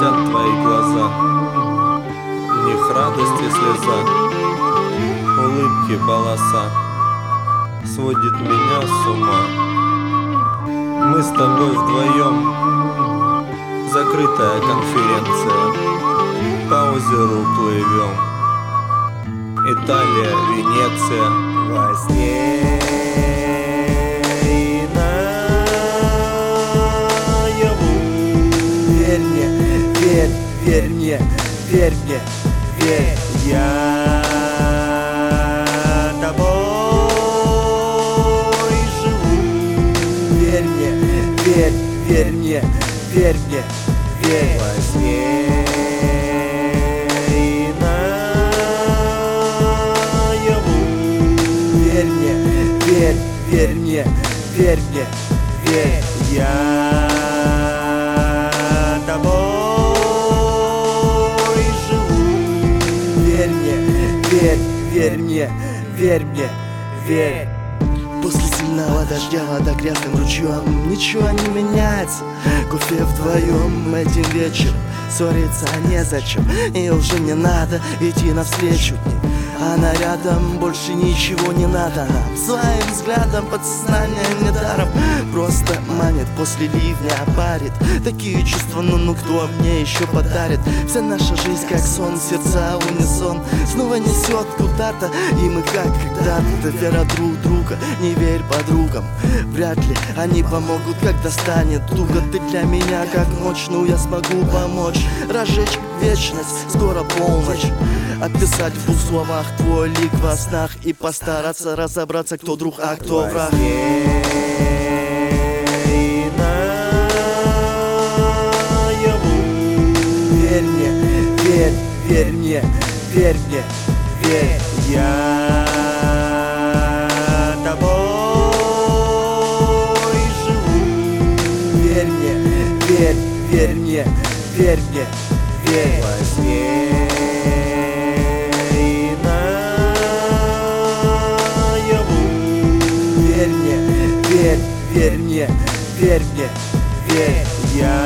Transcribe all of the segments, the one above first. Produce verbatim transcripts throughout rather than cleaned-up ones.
блестят твои глаза, в них радость и слеза, улыбки полоса сводит меня с ума. Мы с тобой вдвоем, закрытая конференция, по озеру плывем. Италия, Венеция, во сне и наяву. Верь мне, верь, верь мне, верь мне, верь, я тобой живу. Верь мне, верь, верь мне, верь мне, верь во сне и наяву. Верь мне, верь, верь мне, верь мне, верь, я тобой живу. Верь мне, верь, верь мне, верь мне, верь. После сильного дождя вода грязным ручьем, ничего не меняется. Кофе вдвоем этим вечером, ссориться незачем. И уже не надо идти навстречу дней. Она рядом, больше ничего не надо нам. Своим взглядом подсознание недаром просто манит, после ливня парит. Такие чувства, ну ну кто мне еще подарит? Вся наша жизнь как сон, сердца унисон снова несет куда-то, и мы как когда-то. Вера друг друга, не верь подругам, вряд ли они помогут, когда станет туго. Ты для меня как ночь, ну я смогу помочь разжечь вечность, скоро полночь. Описать в двух словах твой лик во снах и постараться разобраться, кто друг, а кто враг. Верь мне, верь, верь мне, верь мне, верь, я тобой живу. Верь мне, верь, верь мне, верь мне, верь во сне и наяву. Верь мне, верь, верь мне, верь мне, верь, я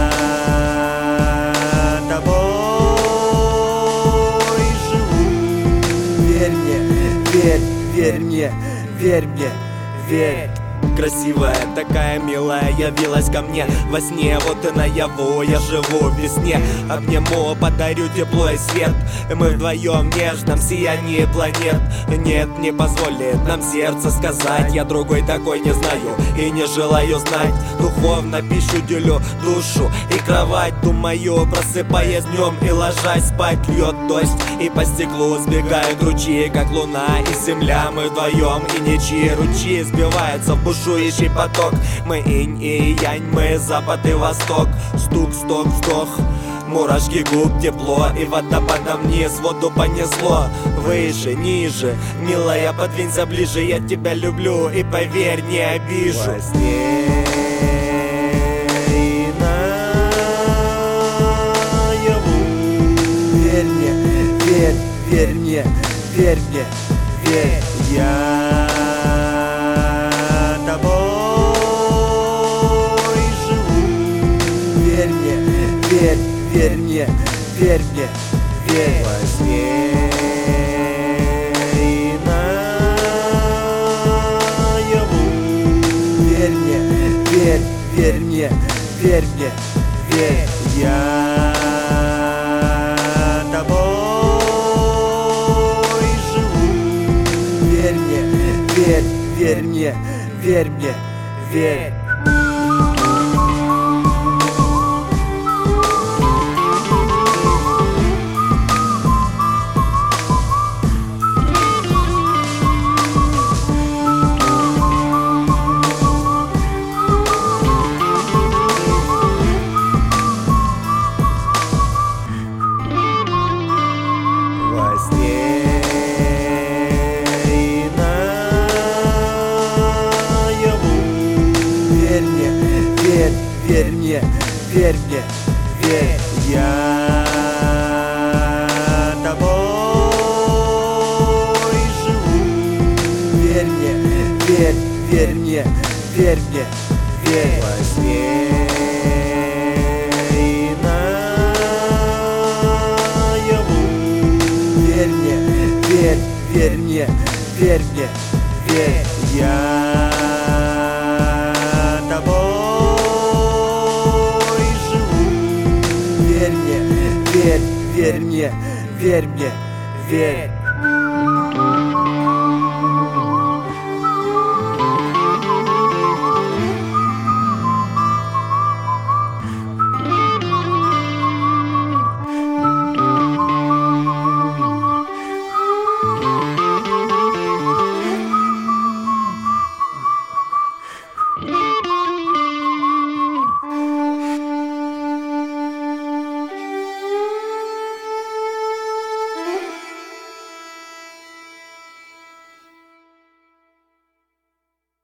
тобой живу. Верь мне, верь, верь мне, верь мне, верь. Красивая, такая милая, явилась ко мне во сне, вот и наяву я живу в весне. Обниму, подарю тепло и свет, и мы вдвоем в нежном сиянии планет. Нет, не позволит нам сердце сказать, я другой такой не знаю и не желаю знать. Духовно пищу делю душу и кровать, думаю, просыпаясь днем и ложась спать. Льет дождь и по стеклу сбегают ручьи, как луна и земля. Мы вдвоем и ничьи ручьи сбиваются в бушующий поток. Мы инь и янь, мы запад и восток. Стук, сток, вздох, мурашки губ, тепло, и водопадом вниз воду понесло. Выше, ниже, милая, подвинься ближе, я тебя люблю и поверь, не обижу. Во сне и наяву. Верь мне, верь, верь мне, верь мне, верь, я тобой живу. Верь мне, верь, верь мне, верь мне, верь во сне и наяву. Верь мне, верь, верь мне, верь мне, верь, я тобой живу. Верь мне, верь, верь мне, верь мне, верь. Во сне и наяву. Верь мне, верь, верь мне, верь мне, верь, я тобой живу. Верь мне, верь, верь мне, верь мне, верь во сне и наяву. верь мне, верь, верь мне, верь мне, верь. Я тобой живу. Верь мне, верь, верь мне, верь мне, верь.